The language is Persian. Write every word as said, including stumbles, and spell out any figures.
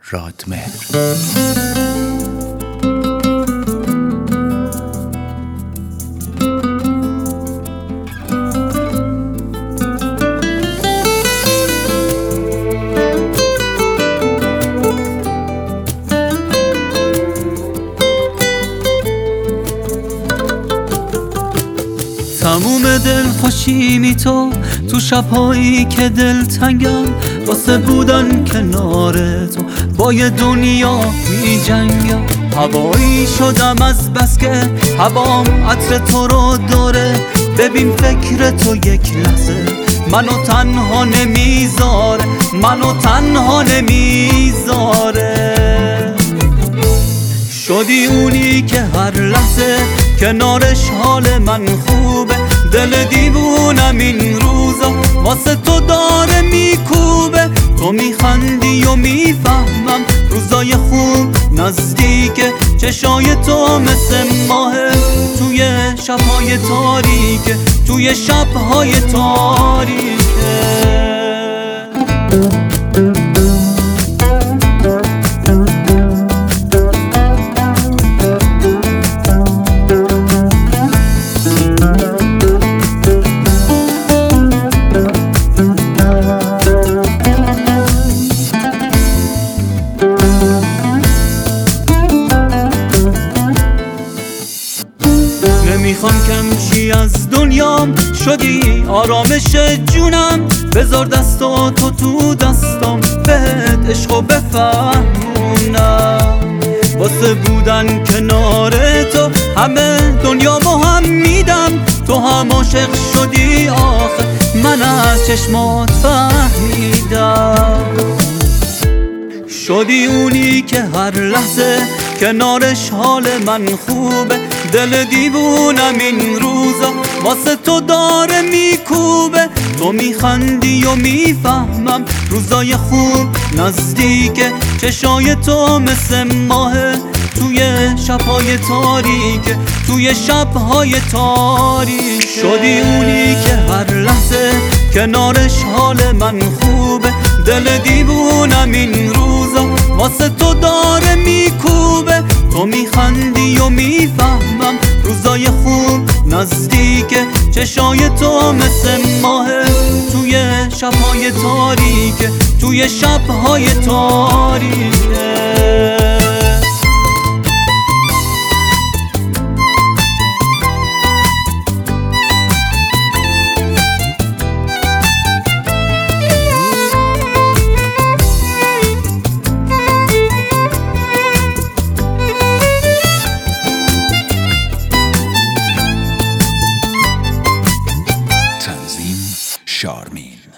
رادمهر. تموم دل خوشیمی تو تو شبهایی که دل تنگم، واسه بودن کنار تو با یه دنیا می جنگم. هوایی شدم از بس که هوام عطر تو رو داره، ببین فکر تو یک لحظه منو تنها نمیذاره، منو تنها نمیذاره. شدی اونی که هر لحظه کنارش حال من خوبه، دل دیوونم این روزا واسه تو داره میکوبه. تو میخندی و میفهمم روزای خوب نزدیکه، چشای تو مثل ماهه توی شبهای تاریکه، توی شبهای تاریکه. نمیخوام کمچی از دنیام، شدی آرامش جونم. بذار دستا تو تو دستام، بهت عشقو بفهمونم. واسه بودن کنار تو همه دنیا با هم میدم. تو هم عاشق شدی آخه من از چشمات فهمیدم. شدی اونی که هر لحظه کنارش حال من خوبه، دل دیوونم این روزا واسه تو داره میکوبه. تو میخندی و میفهمم روزای خوب نزدیکه، چشای تو مثل ماهه توی شبهای تاریکه، توی شبهای تاریکه. شدی اونی که هر لحظه کنارش حال من خوبه، دل دیوونم این روزا واسه تو داره میکوبه. تو میخندی و میفهمم روزای خوب نزدیکه، چشای تو مثل ماهه توی شبهای تاریکه، توی شبهای تاریکه. شارمین.